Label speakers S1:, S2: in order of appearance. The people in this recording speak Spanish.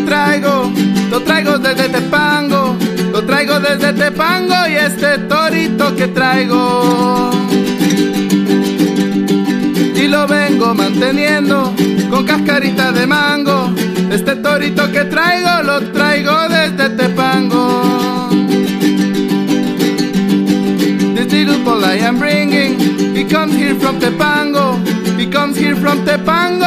S1: traigo, lo traigo desde Tepango, lo traigo desde Tepango y este torito que traigo y lo vengo manteniendo con cascarita de mango. Este torito que traigo lo traigo desde Tepango. This little boy I am bringing, he comes here from Tepango, he comes here from Tepango.